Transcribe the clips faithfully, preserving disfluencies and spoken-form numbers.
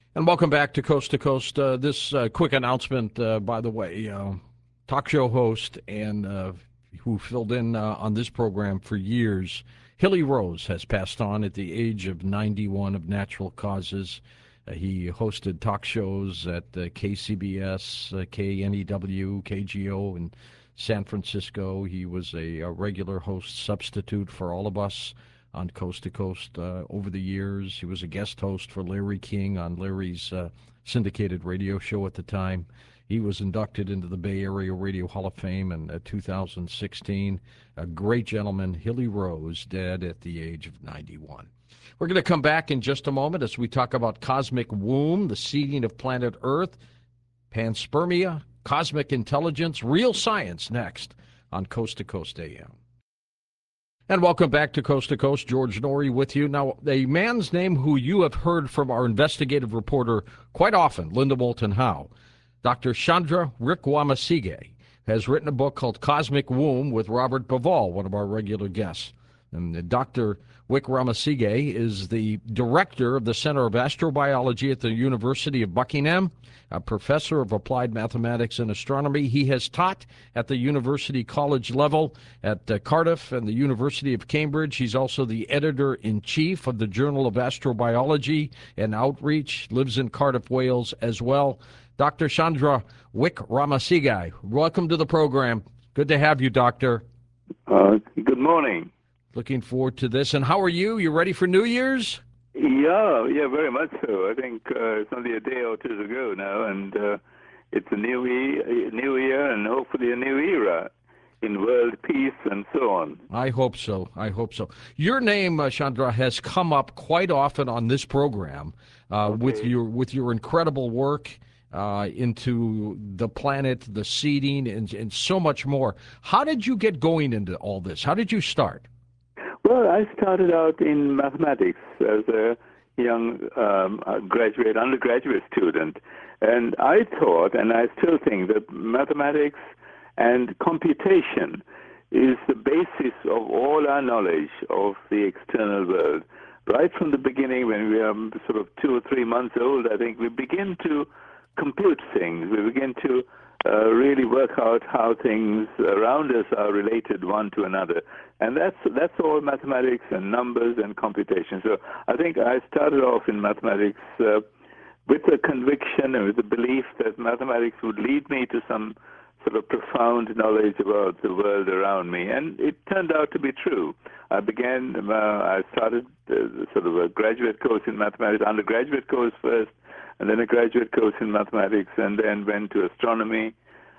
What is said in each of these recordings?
And welcome back to Coast to Coast. Uh, this uh, quick announcement, uh, by the way, uh, talk show host and uh, who filled in uh, on this program for years, Hilly Rose, has passed on at the age of ninety-one of natural causes. Uh, he hosted talk shows at uh, K C B S, uh, K N E W, K G O in San Francisco. He was a, a regular host substitute for all of us on Coast to Coast uh, over the years. He was a guest host for Larry King on Larry's uh, syndicated radio show at the time. He was inducted into the Bay Area Radio Hall of Fame in uh, two thousand sixteen. A great gentleman, Hilly Rose, dead at the age of ninety-one. We're going to come back in just a moment as we talk about cosmic womb, the seeding of planet Earth, panspermia, cosmic intelligence, real science next on Coast to Coast A M. And welcome back to Coast to Coast. George Noory with you. Now, a man's name who you have heard from our investigative reporter quite often, Linda Moulton Howe, Doctor Chandra Wickramasinghe, has written a book called Cosmic Womb with Robert Bauval, one of our regular guests. And Doctor Wickramasinghe is the director of the Center of Astrobiology at the University of Buckingham, a professor of applied mathematics and astronomy. He has taught at the university college level at uh, Cardiff and the University of Cambridge. He's also the editor-in-chief of the Journal of Astrobiology and Outreach, lives in Cardiff, Wales as well. Doctor Chandra Wickramasinghe, welcome to the program. Good to have you, Doctor. Uh, good morning. Looking forward to this. And how are you? You ready for New Year's? Yeah, yeah, very much so. I think uh, it's only a day or two to go now, and uh, it's a new year, new year, and hopefully a new era in world peace and so on. I hope so. I hope so. Your name, uh, Chandra, has come up quite often on this program uh, Okay. with your with your incredible work uh, into the planet, the seeding, and, and so much more. How did you get going into all this? How did you start? Well, I started out in mathematics as a young um, graduate, undergraduate student, and I thought, and I still think, that mathematics and computation is the basis of all our knowledge of the external world. Right from the beginning, when we are sort of two or three months old, I think we begin to compute things. We begin to uh, really work out how things around us are related one to another. And that's that's all mathematics and numbers and computation. So I think I started off in mathematics uh, with a conviction and with a belief that mathematics would lead me to some sort of profound knowledge about the world around me. And it turned out to be true. I began, uh, I started uh, sort of a graduate course in mathematics, undergraduate course first, and then a graduate course in mathematics, and then went to astronomy.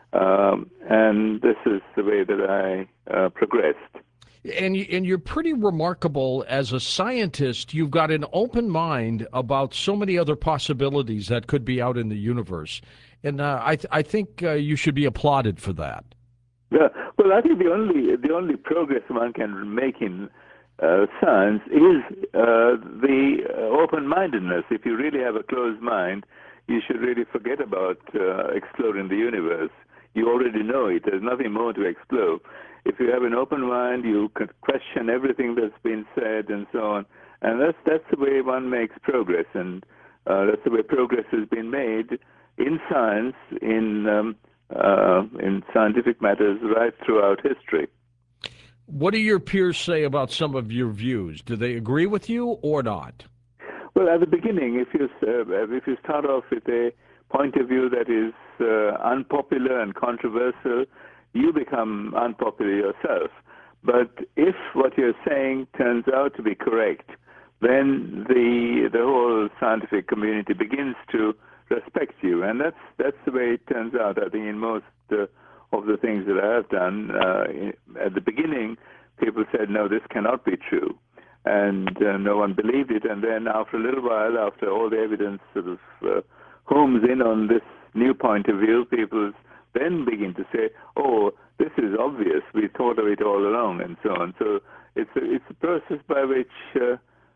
Um, and this is the way that I uh, progressed. And, you, and you're pretty remarkable as a scientist. You've got an open mind about so many other possibilities that could be out in the universe. And uh, I, th- I think uh, you should be applauded for that. Yeah, well, I think the only the only progress one can make in uh, science is uh, the uh, open-mindedness. If you really have a closed mind, you should really forget about uh, exploring the universe. You already know it. There's nothing more to explore. If you have an open mind, you can question everything that's been said and so on. And that's that's the way one makes progress, and uh, that's the way progress has been made in science, in um, uh, in scientific matters, right throughout history. What do your peers say about some of your views? Do they agree with you or not? Well, at the beginning, if you uh, if you start off with a point of view that is uh, unpopular and controversial, you become unpopular yourself. But if what you're saying turns out to be correct, then the the whole scientific community begins to respect you, and that's that's the way it turns out. I think in most uh, of the things that I have done, uh, at the beginning, people said, "No, this cannot be true," and uh, no one believed it. And then after a little while, after all the evidence sort of uh, homes in on this new point of view, people then begin to say, "Oh, this is obvious. We thought of it all along," and so on. So it's a, it's a process by which uh,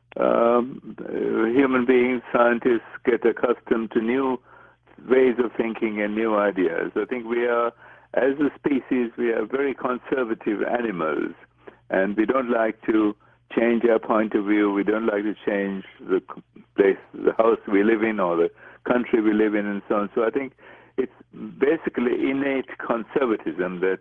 um, uh, human beings, scientists, get accustomed to new ways of thinking and new ideas. I think we are, as a species, we are very conservative animals, and we don't like to change our point of view. We don't like to change the place, the house we live in, or the country we live in, and so on. So I think it's basically innate conservatism that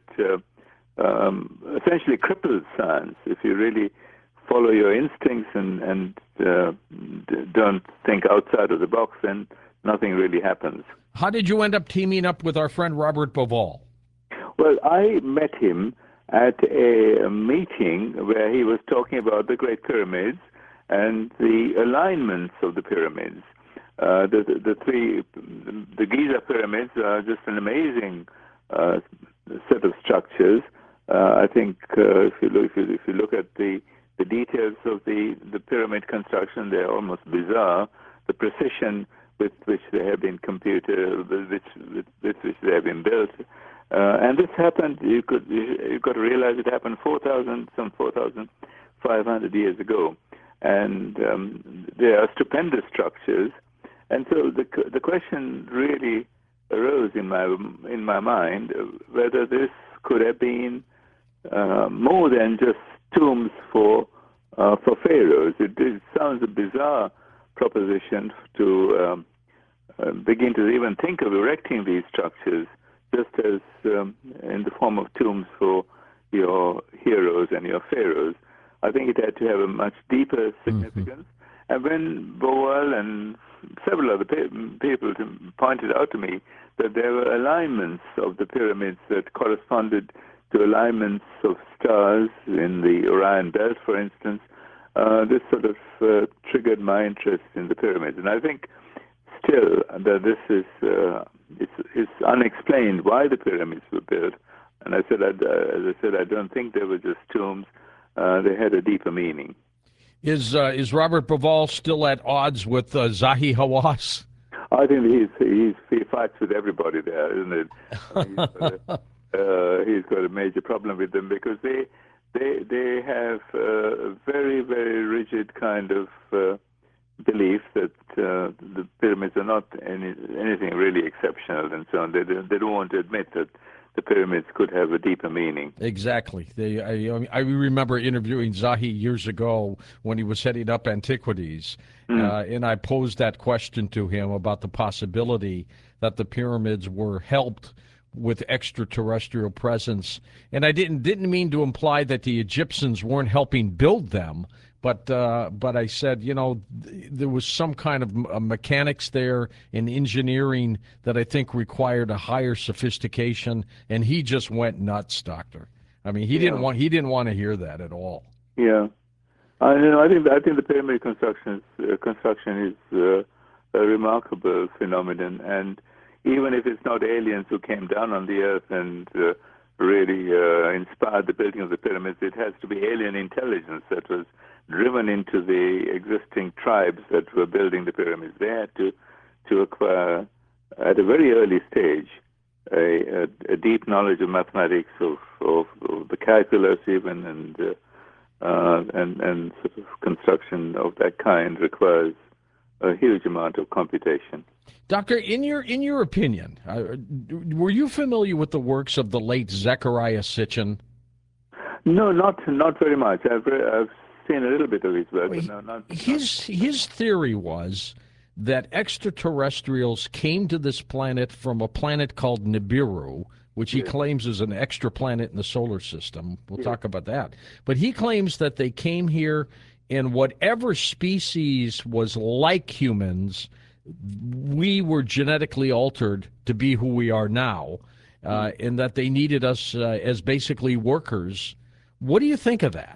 uh, um, essentially cripples science. If you really follow your instincts and, and uh, d- don't think outside of the box, then nothing really happens. How did you end up teaming up with our friend Robert Bauval? Well, I met him at a meeting where he was talking about the Great Pyramids and the alignments of the pyramids. Uh, the, the, the three, the Giza pyramids are just an amazing uh, set of structures. Uh, I think uh, if you look, if you, if you look at the, the details of the, the pyramid construction, they're almost bizarre. The precision with which they have been computed, with which, with, with which they have been built. Uh, and this happened, you could, you've got to realize it happened four thousand, some four thousand five hundred years ago. And um, they are stupendous structures. And so the the question really arose in my in my mind whether this could have been uh, more than just tombs for uh, for pharaohs. It, it sounds a bizarre proposition to um, uh, begin to even think of erecting these structures just as um, in the form of tombs for your heroes and your pharaohs. I think it had to have a much deeper significance. Mm-hmm. And when Bauval and several other pe- people pointed out to me that there were alignments of the pyramids that corresponded to alignments of stars in the Orion Belt, for instance, uh, this sort of uh, triggered my interest in the pyramids. And I think still that this is uh, it's, it's unexplained why the pyramids were built. And I said, I, as I said, I don't think they were just tombs. Uh, they had a deeper meaning. Is uh, is Robert Bauval still at odds with uh, Zahi Hawass? I think he's, he's he fights with everybody there, isn't it? He's got, a, uh, he's got a major problem with them because they they they have a very very rigid kind of uh, belief that uh, the pyramids are not any, anything really exceptional and so on. They they don't want to admit that the pyramids could have a deeper meaning. Exactly. They, I, I remember interviewing Zahi years ago when he was heading up Antiquities, mm. uh, and I posed that question to him about the possibility that the pyramids were helped with extraterrestrial presence. And I didn't didn't mean to imply that the Egyptians weren't helping build them, but uh, but I said, you know, th- there was some kind of uh, mechanics there in engineering that I think required a higher sophistication, and he just went nuts, Doctor. I mean, he yeah. didn't want he didn't want to hear that at all. Yeah, I you know I think I think the pyramid construction is, uh, construction is uh, a remarkable phenomenon, and even if it's not aliens who came down on the earth and uh, really uh, inspired the building of the pyramids, it has to be alien intelligence that was driven into the existing tribes that were building the pyramids. They had to, to acquire, at a very early stage, a, a, a deep knowledge of mathematics, of, of, of the calculus even, and, uh, uh, and, and sort of construction of that kind requires a huge amount of computation. Doctor, in your in your opinion, uh, were you familiar with the works of the late Zecharia Sitchin? No, not not very much. I've, I've seen a little bit of his work, well, but no, not, his not. His theory was that extraterrestrials came to this planet from a planet called Nibiru, which he yes. claims is an extra planet in the solar system. We'll yes. talk about that. But he claims that they came here in whatever species was like humans. We were genetically altered to be who we are now, uh, mm. and that they needed us uh, as basically workers. What do you think of that?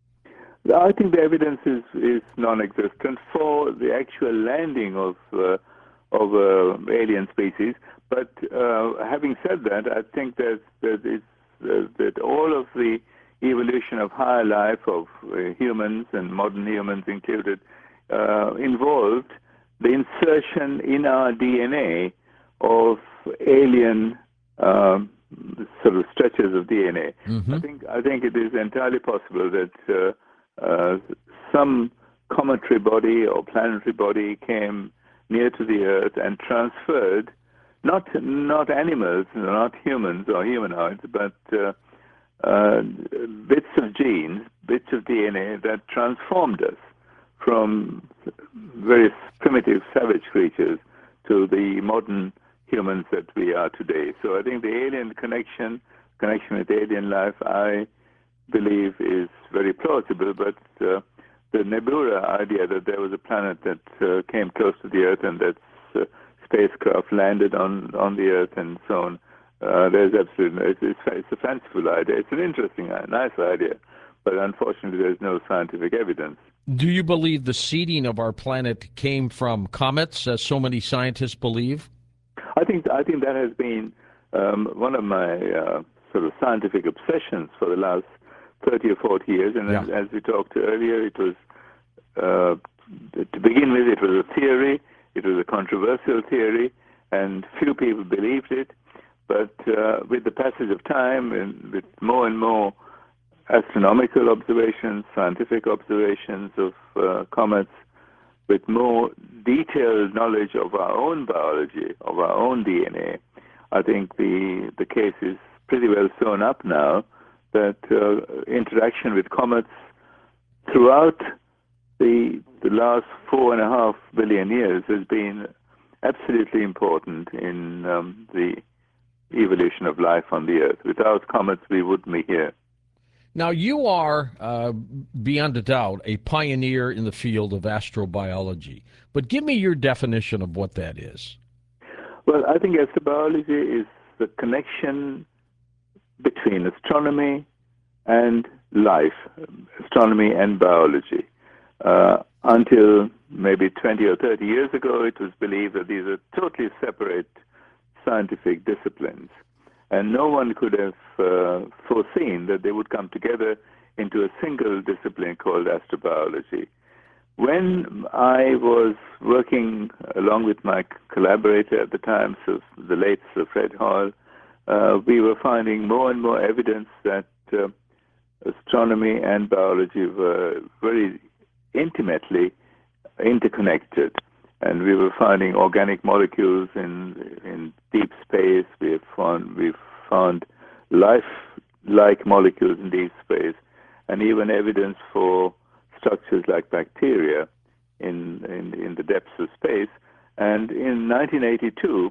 I think the evidence is, is non-existent for the actual landing of uh, of uh, alien species. But uh, having said that, I think that that, it's, uh, that all of the evolution of higher life of uh, humans and modern humans included uh, involved the insertion in our D N A of alien um, sort of stretches of D N A. Mm-hmm. I think I think it is entirely possible that uh, uh, some cometary body or planetary body came near to the Earth and transferred not not animals, not humans or humanoids, but uh, uh, bits of genes, bits of D N A that transformed us from very primitive savage creatures to the modern humans that we are today. So I think the alien connection, connection with alien life, I believe is very plausible, but uh, the Nebula idea that there was a planet that uh, came close to the Earth and that uh, spacecraft landed on, on the Earth and so on, uh, there's absolutely, it's, it's, it's a fanciful idea. It's an interesting, nice idea, but unfortunately there's no scientific evidence. Do you believe the seeding of our planet came from comets, as so many scientists believe? I think I think that has been um, one of my uh, sort of scientific obsessions for the last thirty or forty years. And yeah. as, as we talked earlier, it was uh, to begin with, it was a theory. It was a controversial theory, and few people believed it. But uh, with the passage of time, and with more and more astronomical observations, scientific observations of uh, comets, with more detailed knowledge of our own biology, of our own D N A, I think the the case is pretty well sewn up now that uh, interaction with comets throughout the the last four and a half billion years has been absolutely important in um, the evolution of life on the Earth. Without comets, we wouldn't be here. Now, you are, uh, beyond a doubt, a pioneer in the field of astrobiology. But give me your definition of what that is. Well, I think astrobiology is the connection between astronomy and life, astronomy and biology. Uh, until maybe twenty or thirty years ago, it was believed that these are totally separate scientific disciplines. And no one could have uh, foreseen that they would come together into a single discipline called astrobiology. When I was working along with my collaborator at the time, so the late Sir Fred Hoyle, uh, we were finding more and more evidence that uh, astronomy and biology were very intimately interconnected. And we were finding organic molecules in in deep space. We have found we've found life-like molecules in deep space, and even evidence for structures like bacteria in in, in the depths of space. And in nineteen eighty-two,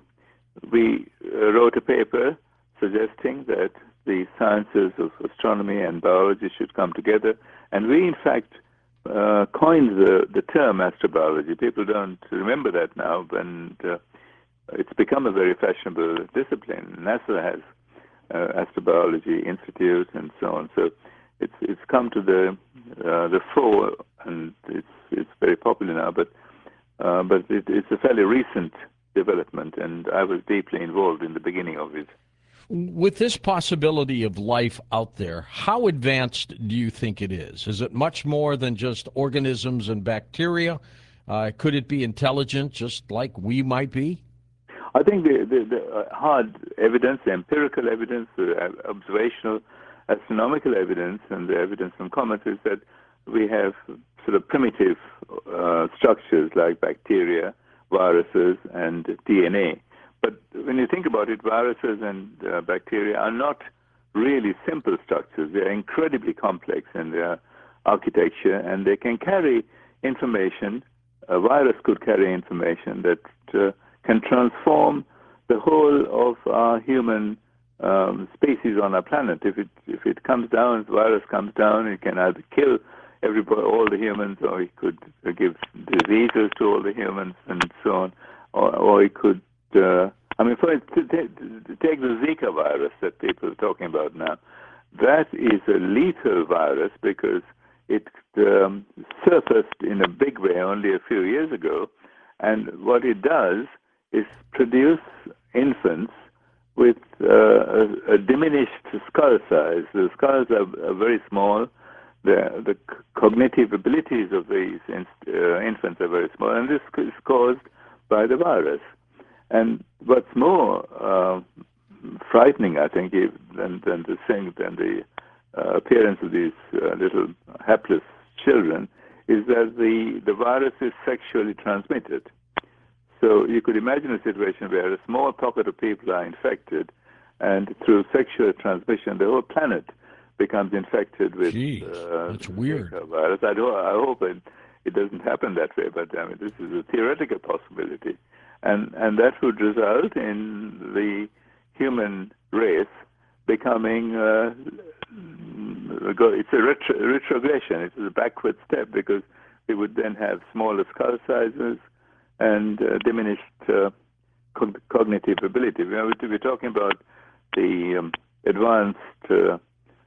we wrote a paper suggesting that the sciences of astronomy and biology should come together. And we, in fact, Uh, coined the, the term astrobiology. People don't remember that now, and uh, it's become a very fashionable discipline. NASA has uh, astrobiology institute and so on. So it's it's come to the uh, the fore, and it's it's very popular now. But uh, but it, it's a fairly recent development, and I was deeply involved in the beginning of it. With this possibility of life out there, how advanced do you think it is? Is it much more than just organisms and bacteria? Uh, could it be intelligent just like we might be? I think the, the, the hard evidence, the empirical evidence, the observational astronomical evidence, and the evidence from comets is that we have sort of primitive uh, structures like bacteria, viruses, and D N A. But when you think about it, viruses and uh, bacteria are not really simple structures. They are incredibly complex in their architecture, and they can carry information. A virus could carry information that uh, can transform the whole of our human um, species on our planet. If it if it comes down, if the virus comes down, it can either kill everybody, all the humans, or it could give diseases to all the humans, and so on, or, or it could Uh, I mean, for to, to take the Zika virus that people are talking about now, that is a lethal virus because it um, surfaced in a big way only a few years ago, and what it does is produce infants with uh, a, a diminished skull size. The skulls are, are very small. The, the cognitive abilities of these uh, infants are very small, and this is caused by the virus. And what's more uh, frightening, I think, than, than the thing, than the uh, appearance of these uh, little hapless children, is that the, the virus is sexually transmitted. So you could imagine a situation where a small pocket of people are infected, and through sexual transmission, the whole planet becomes infected with Jeez, uh, that's weird. Zika virus. I, do, I hope it, it doesn't happen that way, but I mean, this is a theoretical possibility. And, and that would result in the human race becoming, uh, it's a retro, retrogression, it's a backward step, because we would then have smaller skull sizes and uh, diminished uh, cog- cognitive ability. We are, we're talking about the um, advanced uh,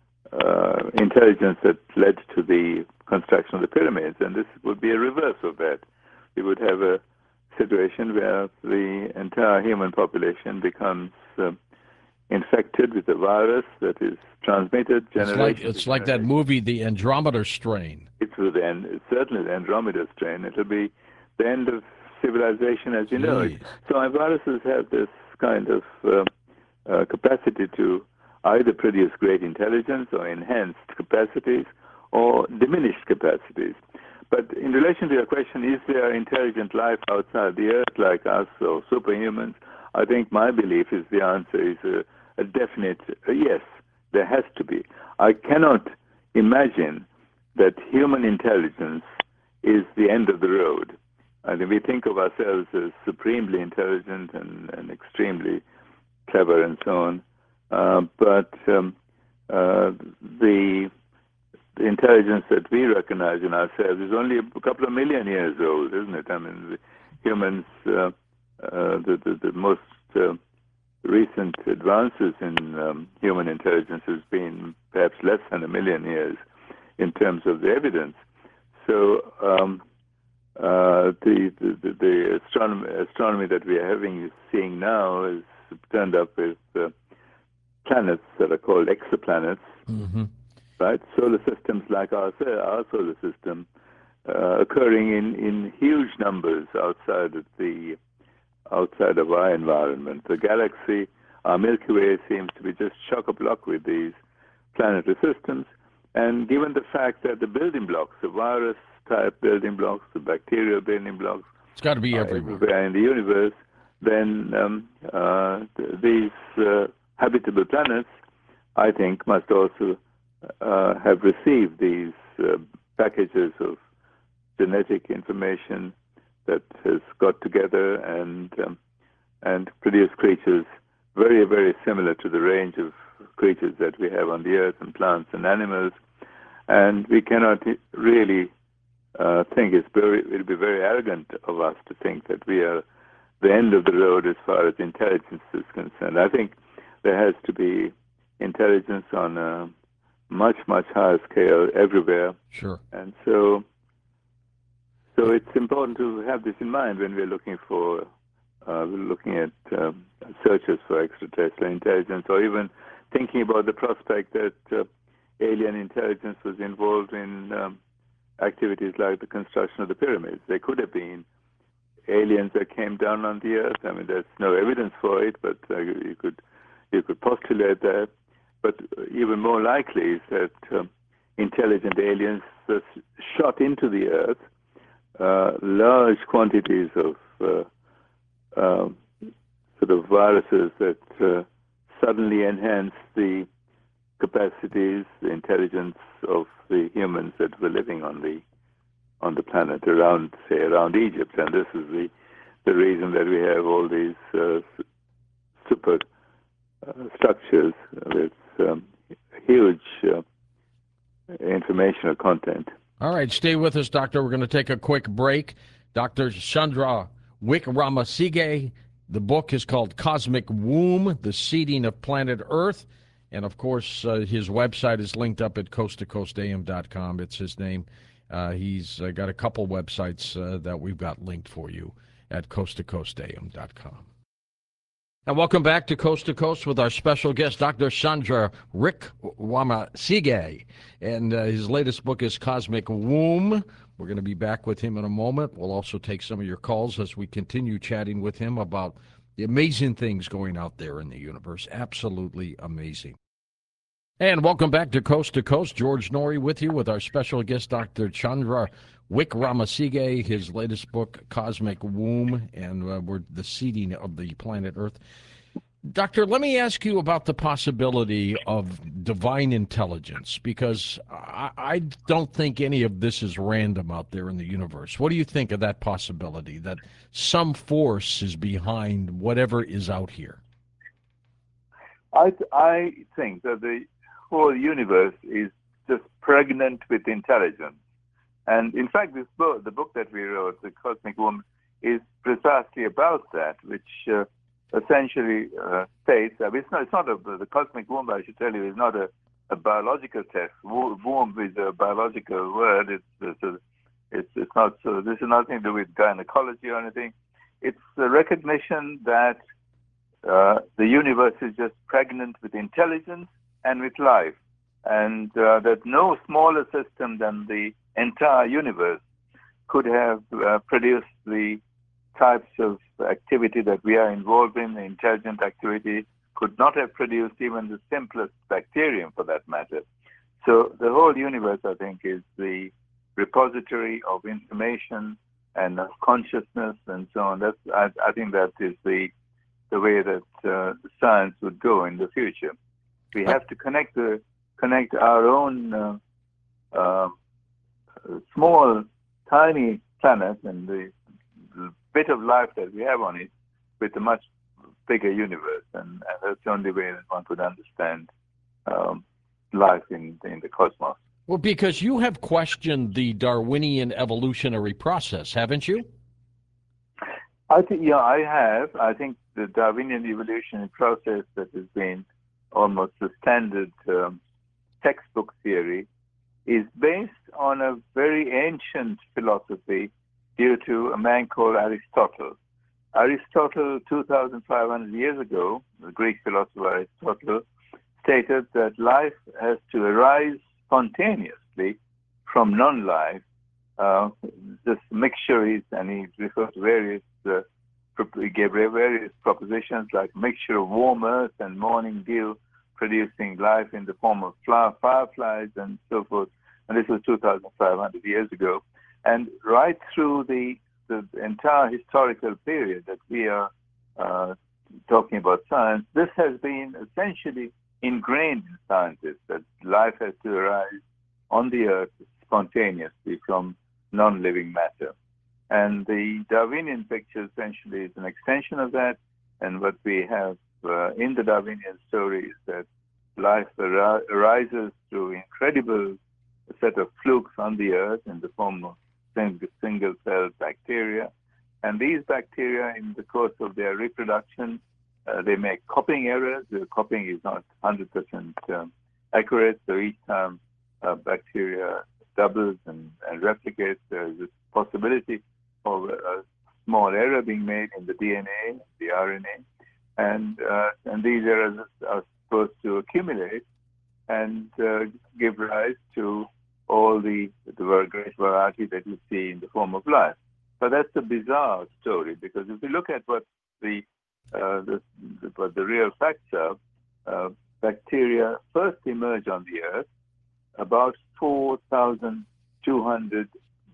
uh, intelligence that led to the construction of the pyramids, and this would be a reverse of that. We would have a situation where the entire human population becomes uh, infected with a virus that is transmitted generation. It's like, it's like that movie, The Andromeda Strain. It's the end. It's certainly the Andromeda Strain. It'll be the end of civilization as you Jeez. know it. So our viruses have this kind of uh, uh, capacity to either produce great intelligence or enhanced capacities or diminished capacities. But in relation to your question, is there intelligent life outside the Earth like us or superhumans? I think my belief is the answer is a, a definite uh, yes, there has to be. I cannot imagine that human intelligence is the end of the road. I mean, we think of ourselves as supremely intelligent and, and extremely clever and so on, uh, but um, uh, the, the intelligence that we recognize in ourselves is only a couple of million years old, isn't it? I mean, the humans, uh, uh, the, the, the most uh, recent advances in um, human intelligence has been perhaps less than a million years in terms of the evidence. So um, uh, the, the, the astronomy, astronomy that we are having, seeing now is turned up with uh, planets that are called exoplanets, mm-hmm. right? Solar systems like our, our solar system, uh, occurring in, in huge numbers outside of the outside of our environment. The galaxy, our Milky Way, seems to be just chock-a-block with these planetary systems. And given the fact that the building blocks, the virus-type building blocks, the bacterial building blocks, it's got to be everywhere. everywhere in the universe, then um, uh, th- these uh, habitable planets, I think, must also uh, have received these uh, packages of genetic information that has got together and um, and produced creatures very, very similar to the range of creatures that we have on the earth, and plants and animals. And we cannot really uh, think it's very, it would be very arrogant of us to think that we are the end of the road as far as intelligence is concerned. I think there has to be intelligence on a much, much higher scale everywhere. Sure. And so So it's important to have this in mind when we're looking for, uh, we're looking at um, searches for extraterrestrial intelligence, or even thinking about the prospect that uh, alien intelligence was involved in um, activities like the construction of the pyramids. There could have been aliens that came down on the Earth. I mean, there's no evidence for it, but uh, you could you could postulate that. But even more likely is that um, intelligent aliens uh, shot into the Earth Uh, large quantities of uh, uh, sort of viruses that uh, suddenly enhance the capacities, the intelligence of the humans that were living on the on the planet around, say, around Egypt. And this is the the reason that we have all these uh, super uh, structures with um, huge uh, informational content. All right, stay with us, Doctor. We're going to take a quick break. Doctor Chandra Wickramasige. The book is called Cosmic Womb, The Seeding of Planet Earth. And, of course, uh, his website is linked up at coast to coast a m dot com. It's his name. Uh, he's uh, got a couple websites uh, that we've got linked for you at coast to coast a m dot com. And welcome back to Coast to Coast with our special guest, Doctor Chandra Wickramasige. And uh, his latest book is Cosmic Womb. We're going to be back with him in a moment. We'll also take some of your calls as we continue chatting with him about the amazing things going out there in the universe. Absolutely amazing. And welcome back to Coast to Coast. George Noory with you with our special guest, Doctor Chandra Wickramasige, his latest book, Cosmic Womb, and uh, we're the seeding of the planet Earth. Doctor, let me ask you about the possibility of divine intelligence, because I, I don't think any of this is random out there in the universe. What do you think of that possibility, that some force is behind whatever is out here? I, I think that the whole universe is just pregnant with intelligence. And in fact, this book, the book that we wrote, The Cosmic Womb, is precisely about that, which uh, essentially uh, states that it's not, it's not a, the cosmic womb, I should tell you, is not a, a biological text. Womb is a biological word. It's, it's, a, it's, it's not, so this is nothing to do with gynecology or anything. It's a recognition that uh, the universe is just pregnant with intelligence and with life, and uh, that no smaller system than the entire universe could have uh, produced the types of activity that we are involved in. The intelligent activity could not have produced even the simplest bacterium, for that matter. So the whole universe, I think, is the repository of information and of consciousness and so on. That's, I, I think that is the the way that uh, science would go in the future. We have to connect the connect our own uh, uh, small, tiny planet and the bit of life that we have on it with a much bigger universe, and, and that's the only way that one could understand um, life in, in the cosmos. Well, because you have questioned the Darwinian evolutionary process, haven't you? I think, yeah, I have. I think the Darwinian evolutionary process that has been almost the standard um, textbook theory is based on a very ancient philosophy due to a man called Aristotle. Aristotle, two thousand five hundred years ago, the Greek philosopher Aristotle, stated that life has to arise spontaneously from non-life. Uh, this mixture is, and he refers to various, uh, he gave various propositions like mixture of warm earth and morning dew producing life in the form of flower, fireflies and so forth. And this was two thousand five hundred years ago. And right through the, the entire historical period that we are uh, talking about science, this has been essentially ingrained in scientists, that life has to arise on the earth spontaneously from non-living matter. And the Darwinian picture essentially is an extension of that. And what we have uh, in the Darwinian story is that life ar- arises through incredible set of flukes on the earth in the form of single-cell bacteria. And these bacteria, in the course of their reproduction, uh, they make copying errors. The copying is not one hundred percent um, accurate, so each time uh, bacteria doubles and, and replicates, there is this possibility of a small error being made in the D N A, the R N A, and uh, and these errors are supposed to accumulate and uh, give rise to all the, the great variety that you see in the form of life. But that's a bizarre story, because if you look at what the, uh, the, the, what the real facts are, uh, bacteria first emerged on the Earth about four thousand two hundred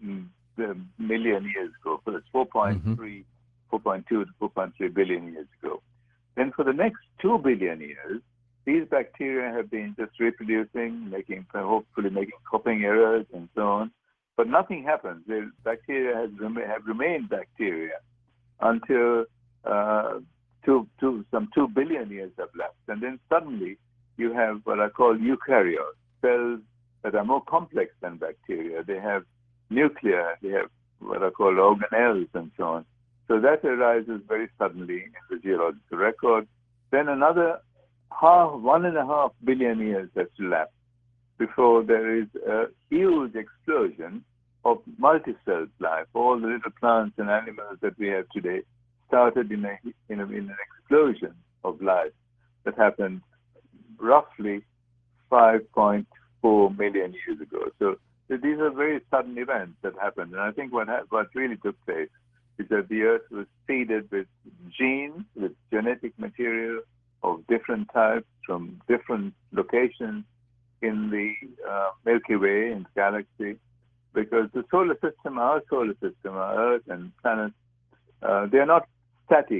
million years ago. So it's four point three, mm-hmm. four point two to four point three billion years ago. Then for the next two billion years, these bacteria have been just reproducing, making, hopefully making copying errors and so on. But nothing happens. The bacteria has rem- have remained bacteria until uh, two, two, some two billion years have left. And then suddenly you have what I call eukaryotes, cells that are more complex than bacteria. They have nuclei, they have what I call organelles and so on. So that arises very suddenly in the geological record. Then another half, one and a half billion years has elapsed before there is a huge explosion of multicelled life. All the little plants and animals that we have today started in, a, in, a, in an explosion of life that happened roughly five point four million years ago. So, so these are very sudden events that happened. And I think what, ha- what really took place is that the Earth was seeded with genes, with genetic material of different types from different locations in the uh, Milky Way, in the galaxy, because the solar system, our solar system, our Earth and planets, uh, they are not static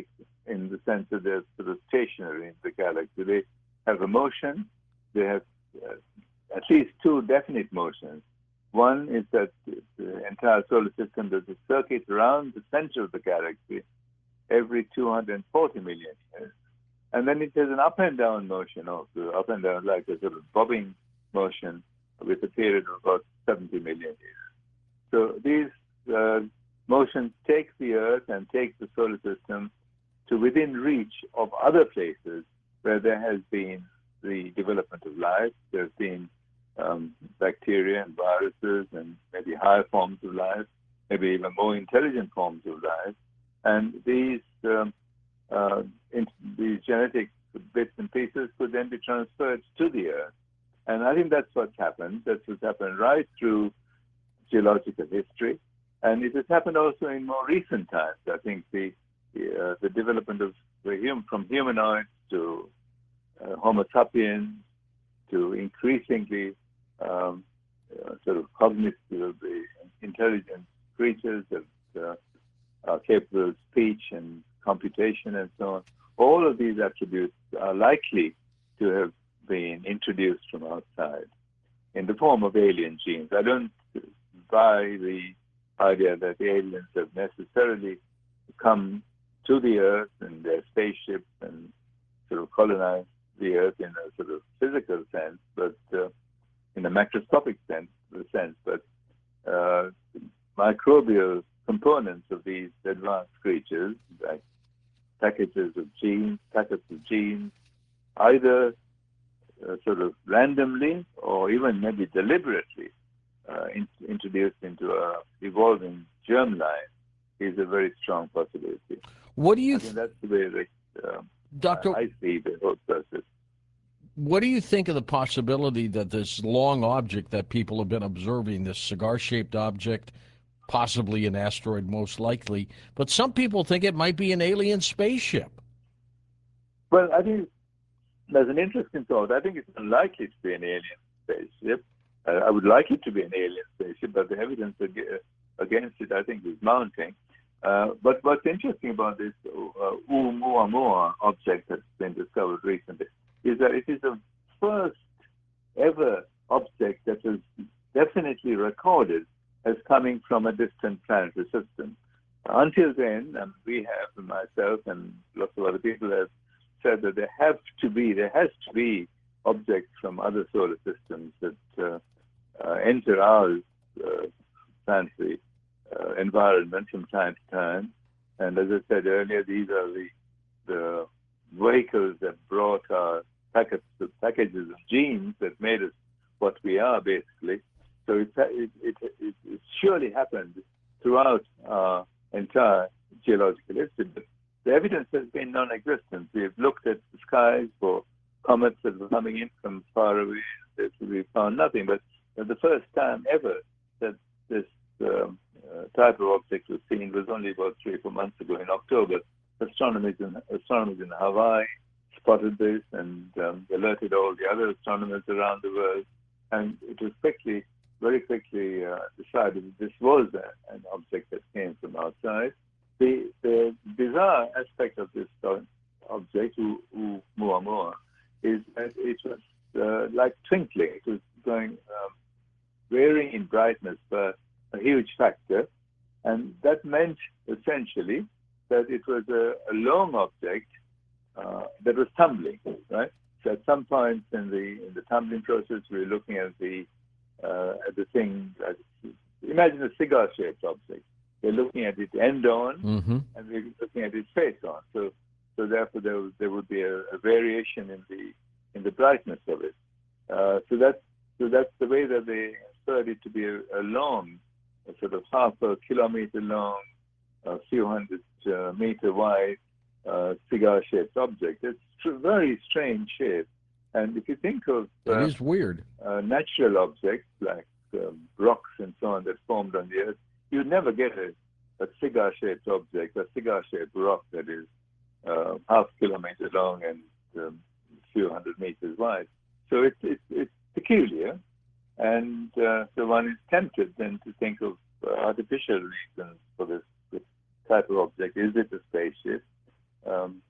in the sense that they're sort of stationary in the galaxy. They have a motion. They have uh, at least two definite motions. One is that the entire solar system does a circuit around the center of the galaxy every two hundred forty million years. And then it has an up and down motion also, up and down like a sort of bobbing motion with a period of about seventy million years. So these uh, motions take the Earth and take the solar system to within reach of other places where there has been the development of life. There's been um, bacteria and viruses and maybe higher forms of life, maybe even more intelligent forms of life. And these um, uh, in, these genetic bits and pieces could then be transferred to the Earth. And I think that's what's happened. That's what's happened right through geological history. And it has happened also in more recent times. I think the uh, the development of the hum, from humanoids to uh, Homo sapiens to increasingly um, uh, sort of cognitive, intelligent creatures that uh, are capable of speech and computation and so on. All of these attributes are likely to have been introduced from outside in the form of alien genes. I don't buy the idea that the aliens have necessarily come to the Earth in their spaceships and sort of colonized the Earth in a sort of physical sense, but uh, in a macroscopic sense, sense. But uh, microbial components of these advanced creatures, like packages of genes, packets of genes, either uh, sort of randomly or even maybe deliberately uh, in, introduced into a evolving germline, is a very strong possibility. What do you? I think that's the way that um, Doctor, I see the whole process. What do you think of the possibility that this long object that people have been observing, this cigar-shaped object, possibly an asteroid most likely, but some people think it might be an alien spaceship? Well, I think there's an interesting thought. I think it's unlikely to be an alien spaceship. Uh, I would like it to be an alien spaceship, but the evidence ag- against it, I think, is mounting. Uh, but what's interesting about this uh, Oumuamua object that's been discovered recently is that it is the first ever object that was definitely recorded as coming from a distant planetary system. Until then, um, we have, and myself and lots of other people have said that there have to be, there has to be objects from other solar systems that uh, uh, enter our uh, planetary uh, environment from time to time. And as I said earlier, these are the, the vehicles that brought our packets, packages of genes that made us what we are, basically. So it, it, it, it, it surely happened throughout our entire geological history. But the evidence has been non-existent. We've looked at the skies for comets that were coming in from far away. We found nothing. But the first time ever that this um, uh, type of object was seen was only about three or four months ago in October. Astronomers in, astronomers in Hawaii spotted this and um, alerted all the other astronomers around the world. And it was quickly, very quickly uh, decided that this was a, an object that came from outside. The, the bizarre aspect of this object, Oumuamua, is that it was uh, like twinkling. It was going um, varying in brightness by a huge factor, and that meant essentially that it was a, a long object uh, that was tumbling, right? So at some point in the in the tumbling process, we were looking at the uh, at the thing. As, imagine a cigar-shaped object. We're looking at it end on, mm-hmm. and we're looking at it face on. So, so therefore, there, was, there would be a, a variation in the in the brightness of it. Uh, so that's so that's the way that they inferred it to be a, a long, a sort of half a kilometer long, a few hundred uh, meter wide uh, cigar-shaped object. It's a very strange shape. And if you think of uh, it is weird. Uh, natural objects like um, rocks and so on that formed on the Earth, you'd never get a, a cigar-shaped object, a cigar-shaped rock that is uh, half kilometer long and um, a few hundred meters wide. So it's it's, it's peculiar, and uh, so one is tempted then to think of uh, artificial reasons for this, this type of object. Is it a spaceship? Um,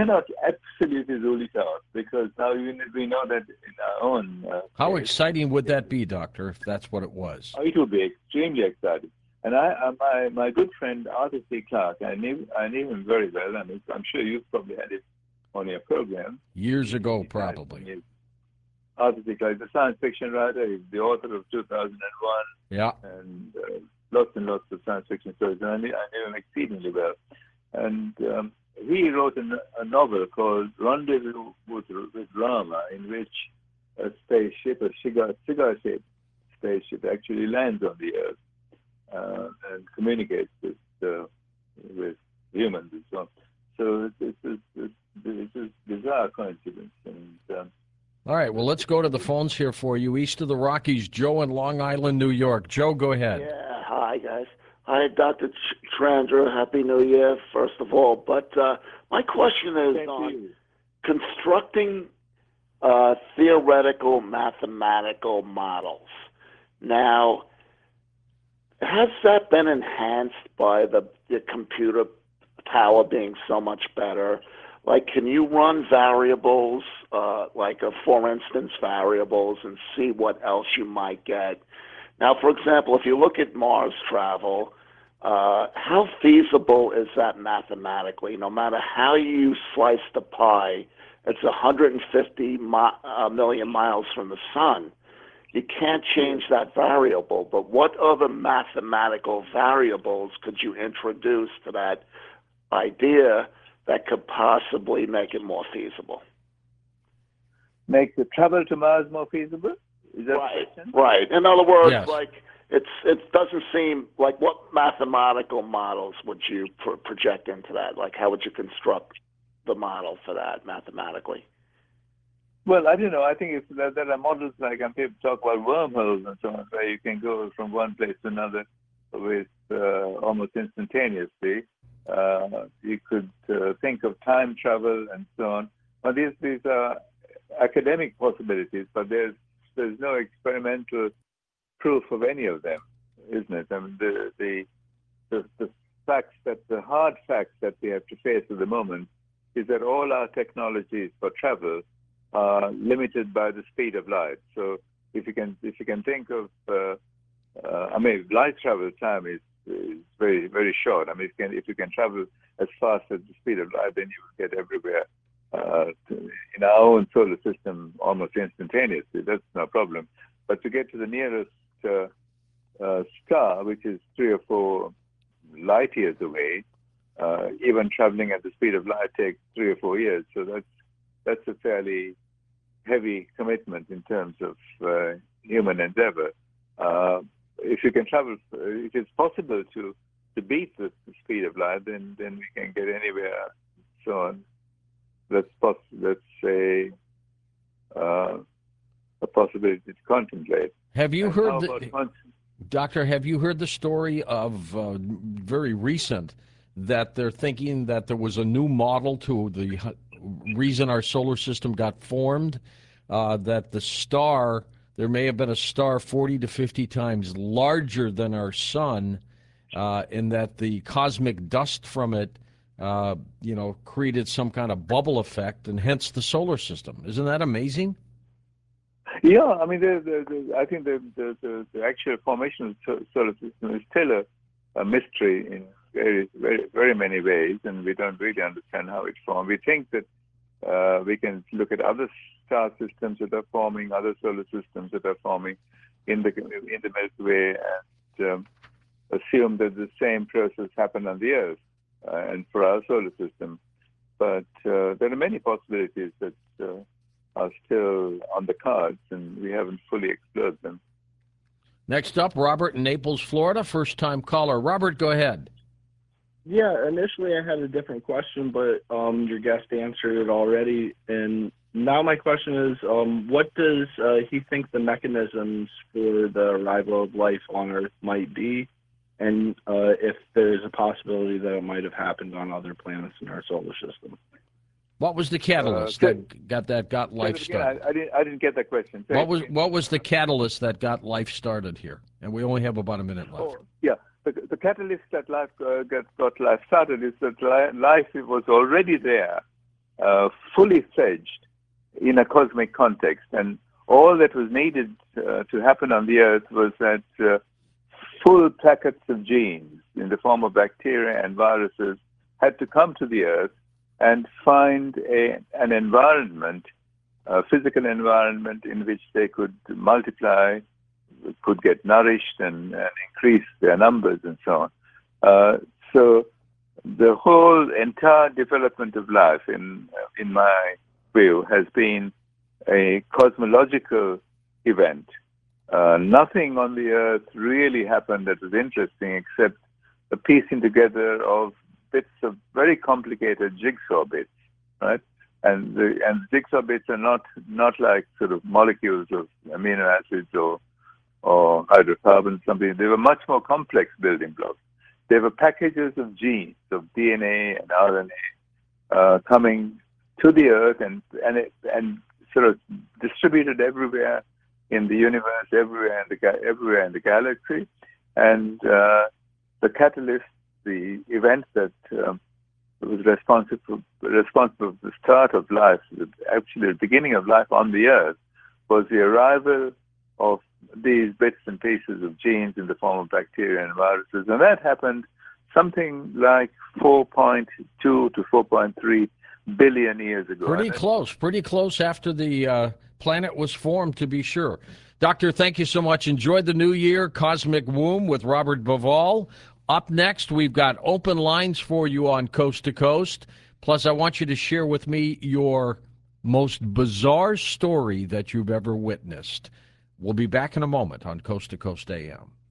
cannot absolutely rule it out because now we we know that in our own. Uh, How case, exciting would that be, Doctor, if that's what it was? it would be extremely exciting. And I, uh, my my good friend Arthur C. Clarke, I knew I knew him very well, and I'm sure you've probably had it on your program. Years ago, probably. Arthur C. Clarke, the science fiction writer, he's the author of two thousand one. Yeah. And uh, lots and lots of science fiction stories. And I knew, I knew him exceedingly well. And um, he wrote a, a novel called Rendezvous with, with Rama, in which a spaceship, a cigar, cigar-shaped spaceship, actually lands on the Earth uh, and communicates with uh, with humans and so on. So it's it's it's, it's a bizarre coincidence. And um, all right, well, let's go to the phones here for you. East of the Rockies, Joe in Long Island, New York. Joe, go ahead. Yeah, hi, guys. Hi, Doctor Ch- Chandra. Happy New Year, first of all. But uh, my question is Thank on you. constructing uh, theoretical mathematical models. Now, has that been enhanced by the, the computer power being so much better? Like, can you run variables, uh, like, a, for instance, variables, and see what else you might get? Now, for example, if you look at Mars travel, uh, how feasible is that mathematically? No matter how you slice the pie, it's one hundred fifty mi- uh, million miles from the sun. You can't change that variable, but what other mathematical variables could you introduce to that idea that could possibly make it more feasible? Make the travel to Mars more feasible? Is that Right, the question? right. In other words, Yes. like it's it doesn't seem like what mathematical models would you pro- project into that? Like how would you construct the model for that mathematically? Well, I don't know. I think if there, there are models like, and people talk about wormholes and so on, where you can go from one place to another with uh, almost instantaneously. Uh, you could uh, think of time travel and so on. Well, these these are academic possibilities, but there's there's no experimental proof of any of them, isn't it? I mean, the the the, the facts that the hard facts that we have to face at the moment is that all our technologies for travel are limited by the speed of light. So if you can if you can think of, uh, uh, I mean, light travel time is is very very short. I mean, if you can if you can travel as fast as the speed of light, then you will get everywhere uh, to, in our own solar system almost instantaneously. That's no problem. But to get to the nearest uh, uh, star, which is three or four light years away, uh, even traveling at the speed of light takes three or four years. So that's that's a fairly heavy commitment in terms of uh, human endeavor. Uh, if you can travel, if it's possible to, to beat the, the speed of light, then, then we can get anywhere. So on. That's poss- that's a uh, a possibility to contemplate. Have you And heard how the, about con- Doctor, have you heard the story of uh, very recent that they're thinking that there was a new model to the h- reason our solar system got formed, uh, that the star, there may have been a star forty to fifty times larger than our sun, uh, and that the cosmic dust from it, uh, you know, created some kind of bubble effect, and hence the solar system. Isn't that amazing? Yeah, I mean, the, the, the, I think the, the, the, the actual formation of the solar system is still a, a mystery in very, very, very many ways, and we don't really understand how it formed. We think that uh, we can look at other star systems that are forming, other solar systems that are forming in the in the Milky Way, and um, assume that the same process happened on the Earth uh, and for our solar system. But uh, there are many possibilities that uh, are still on the cards, and we haven't fully explored them. Next up, Robert in Naples, Florida, first-time caller. Robert, go ahead. Yeah, initially I had a different question, but um, your guest answered it already. And now my question is, um, what does uh, he think the mechanisms for the arrival of life on Earth might be, and uh, if there's a possibility that it might have happened on other planets in our solar system? What was the catalyst Uh, that got that got life Say it again. started? I, I didn't. I didn't get that question. Say What it was again. what was the catalyst that got life started here? And we only have about a minute left. Oh, yeah. The, the catalyst that life uh, got, got life started is that li- life was already there, uh, fully fledged in a cosmic context. And all that was needed uh, to happen on the Earth was that uh, full packets of genes in the form of bacteria and viruses had to come to the Earth and find a, an environment, a physical environment in which they could multiply, could get nourished and, and increase their numbers and so on. Uh, so the whole entire development of life, in in my view, has been a cosmological event. Uh, nothing on the Earth really happened that was interesting except the piecing together of bits of very complicated jigsaw bits, right? And the and jigsaw bits are not not like sort of molecules of amino acids or or hydrocarbons, something. They were much more complex building blocks. They were packages of genes, of D N A and R N A, uh, coming to the Earth and and it, and sort of distributed everywhere in the universe, everywhere in the ga- everywhere in the galaxy, and uh, the catalyst, the event that um, was responsible responsible for the start of life, actually the beginning of life on the Earth, was the arrival of these bits and pieces of genes in the form of bacteria and viruses, and that happened something like four point two to four point three billion years ago. Pretty close, pretty close after the uh, planet was formed, to be sure. Doctor, thank you so much. Enjoy the new year, Cosmic Womb with Robert Bauval. Up next, we've got open lines for you on Coast to Coast. Plus, I want you to share with me your most bizarre story that you've ever witnessed. We'll be back in a moment on Coast to Coast A M.